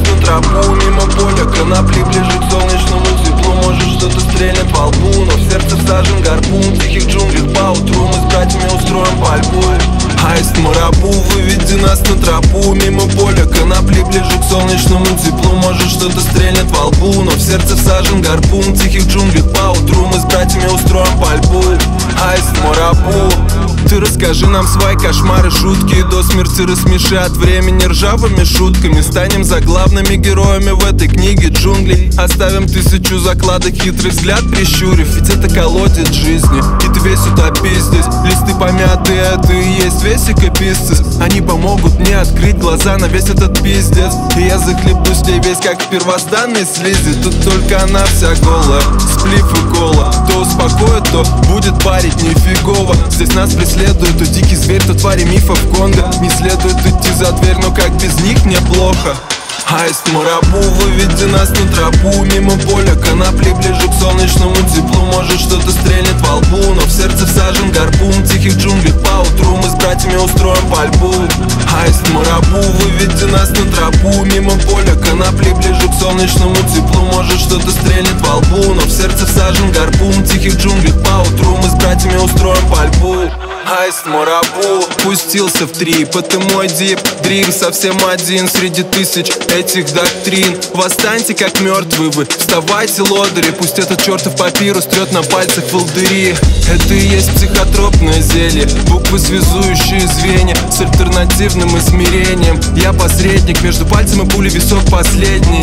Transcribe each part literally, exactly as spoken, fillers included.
на тропу мимо поля конопли, ближе к солнечному теплу. Может, что-то стрельнет во лбу, но в сердце всажен гарпун. В тихих джунглях поутру мы с братьями устроим пальбу. Аист Марабу, выведи нас на тропу мимо поля конопли, ближе к солнечному теплу. Может, что-то стрельнет во лбу, но в сердце всажен гарпун. В тихих джунглях поутру мы с братьями устроим пальбу. Аист Марабу, ты расскажи нам свои кошмары, шутки и до смерти рассмеши от времени ржавыми шутками. Станем заглавными героями в этой книге джунглей. Оставим тысячу закладок, хитрый взгляд прищурив, ведь это колодец жизни, и ты весь утопись здесь. Листы помятые, это и есть весь экописцис. Они помогут мне открыть глаза на весь этот пиздец, и я захлебнусь в ней весь как в первозданной слизи. Тут только она вся голая, сплив и кола. То успокоит, то будет парить нифигово. Здесь нас преследует то дикий зверь, то твари мифов Конго. Не следует идти за дверь, но как без них мне плохо. Аист Марабу, выведи нас на тропу мимо поля конопли, ближе к солнечному теплу. Может, что-то стрельнет во лбу, но в сердце всажен гарпун. В тихих джунглях поутру мы с братьями устроим пальбу. Аист Марабу, выведи нас на тропу мимо поля конопли, ближе к солнечному теплу. Может, что-то стрельнет во лбу, но в сердце всажен гарпун. В тихих джунглях поутру мы с братьями устроим пальбу. Аист Марабу пустился в трип, это мой дип дрим, совсем один среди тысяч этих доктрин. Восстаньте, как мертвые вы, вставайте, лодыри. Пусть этот чертов папирус трет на пальцах волдыри. Это и есть психотропное зелье, буквы, связующие звенья с альтернативным измерением. Я посредник между пальцем и пулей, висок последний.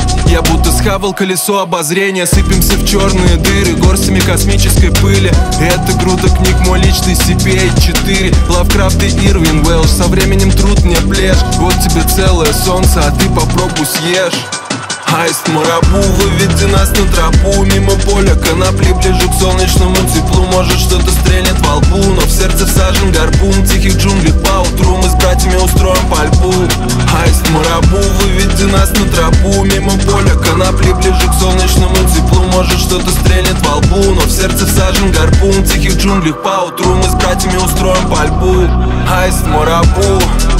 Я будто схавал колесо обозрения. Сыпемся в черные дыры горстями космической пыли. И это груда книг, мой личный си пи эй четыре. Лавкрафт и Ирвин Уэлш, со временем труд мне плешь. Вот тебе целое солнце, а ты попробуй съешь. Аист Марабу, выведи нас на тропу мимо поля конопли, ближе к солнечному теплу. Может, что-то стрельнет во лбу, но в сердце всажен гарпун. В тихих джунглях поутру мы с братьями устроим пальбу. Аист Марабу, выведи нас на тропу мимо поля конопли, ближе к солнечному теплу. Может, что-то стрельнет во лбу, но в сердце всажен гарпун. В тихих джунглях поутру мы с братьями устроим пальбу. Аист Марабу.